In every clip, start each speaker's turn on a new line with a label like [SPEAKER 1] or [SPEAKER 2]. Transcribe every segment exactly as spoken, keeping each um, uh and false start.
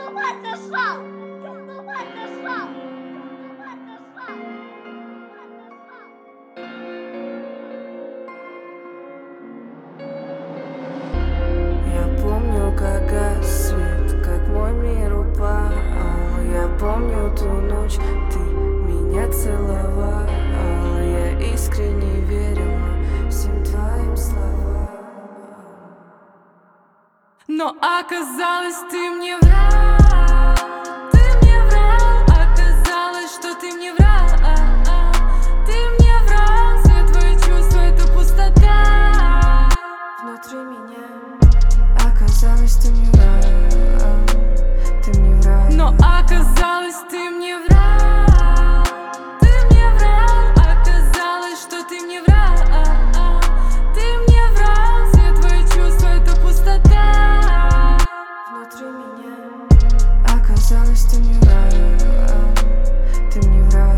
[SPEAKER 1] ума сошел! Ты с ума сошел! Ты с ума сошел!
[SPEAKER 2] Я помню, как гас свет, как мой мир упал. Я помню ту ночь, ты меня целовал. Я искренне верила всем твоим словам. Но оказалось, ты мне врал. Ты мне врал, оказалось, что ты мне врал. Ты мне врал, все твои чувства — это пустота внутри меня. Оказалось, ты мне врал, ты мне врал. Но оказалось, ты мне врал. Ты мне врал, оказалось, что ты мне врал. Ты мне врал, все твои чувства — это пустота внутри меня. Оказалось, ты мне врал, ты мне врал.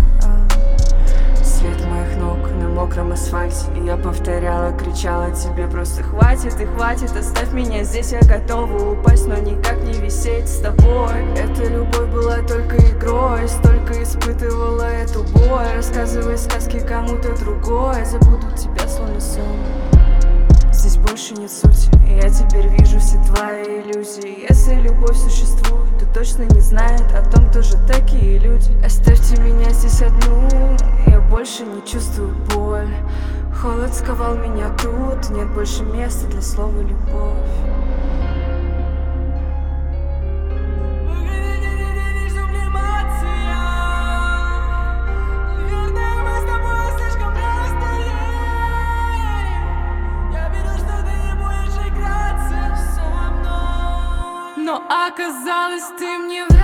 [SPEAKER 2] Свет моих ног на мокром асфальте, и я повторяла, кричала тебе: просто хватит и хватит, оставь меня здесь. Я готова упасть, но никак не висеть с тобой. Эта любовь была только игрой, столько испытывала эту боль. Рассказывай сказки кому-то другой, я забуду тебя словно сон. Здесь больше нет сути, я теперь вижу все твои иллюзии. Если любовь существует, то точно не знает о том тоже такие люди. Оставьте меня здесь одну, я больше не чувствую боль. Холод сковал меня тут, нет больше места для слова любовь. Но оказалось, ты мне врал.